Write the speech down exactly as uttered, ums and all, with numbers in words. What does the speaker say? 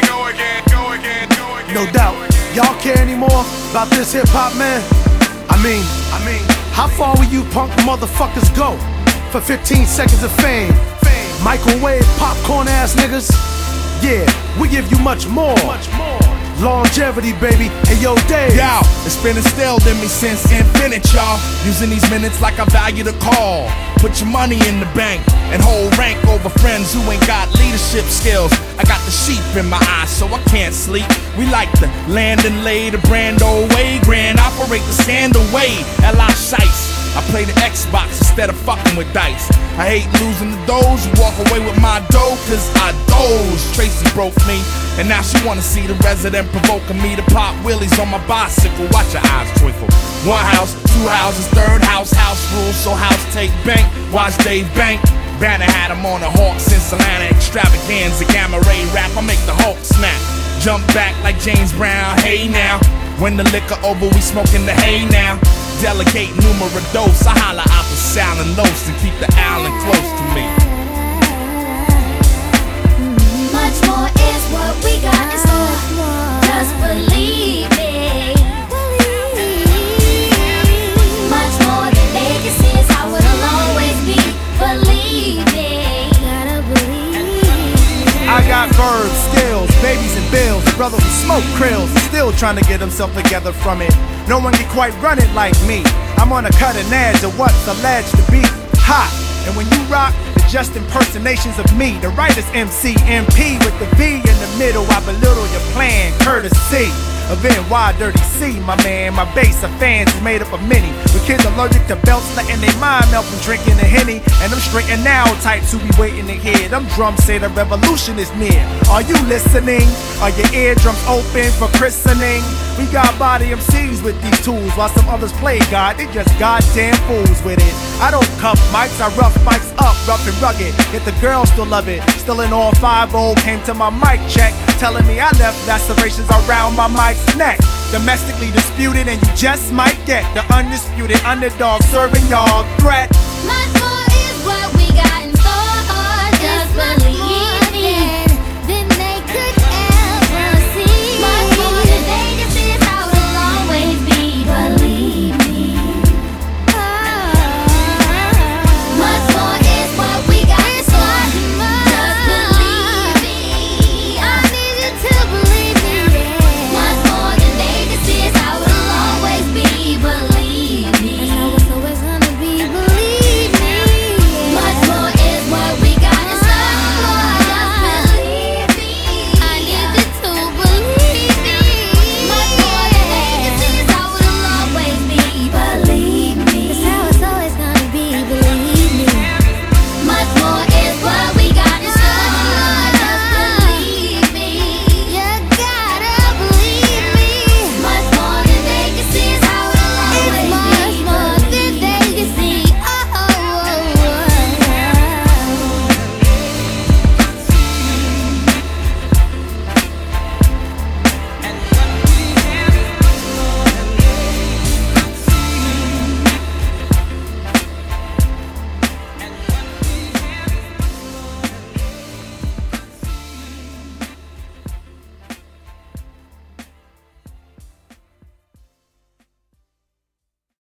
go again, go again, go again. No doubt. Y'all care anymore about this hip hop, man? I mean, I mean, how far will you punk motherfuckers go for fifteen seconds of fame? Microwave popcorn ass niggas? Yeah, we give you much more. Much more. Longevity, baby. Hey, yo, Dave. Yo, it's been instilled in me since infinite, y'all. Using these minutes like I value the call. Put your money in the bank and hold rank over friends who ain't got leadership skills. I got the sheep in my eyes, so I can't sleep. We like to land and lay the brand old way. Grand operate the scandal way. L I Shice. I play the Xbox instead of fucking with dice. I hate losing the doze. You walk away with my dough, cause I doze. Tracy broke me, and now she wanna see the resident provoking me to pop wheelies on my bicycle. Watch your eyes twinkle. One house, two houses, third house, house rules, so house take bank. Watch Dave Bank. Banner had him on the Hawks in Atlanta extravaganza. Gamma ray rap, I make the Hulk snap. Jump back like James Brown, hey now. When the liquor over, we smoking the hay now. Delegate numero dos, I holla out the sound and los and keep the island close to me. Much more is what we got in store. Just believe it. Much more than legacies, how it'll always be. Believe it. I got verbs, skills, babies and bills. Brother who smoke krills, still trying to get himself together from it. No one can quite run it like me. I'm on a cutting edge of what's alleged to be hot. And when you rock, it's just impersonations of me. The writer's M C M P with the V in the middle. I belittle your plan, courtesy of N Y Dirty C, my man. My base of fans is made up of many, with kids allergic to belts, letting their mind melt from drinking the Henny. And them straight and now types who be waiting to hear them drums say the revolution is near. Are you listening? Are your eardrums open for christening? We got body M Cs with these tools, while some others play God, they just goddamn fools with it. I don't cuff mics, I rough mics up, rough and rugged, yet the girls still love it. Still in all five old, came to my mic check, telling me I left lacerations around my mic's neck. Domestically disputed, and you just might get the undisputed underdog serving y'all threat. Much more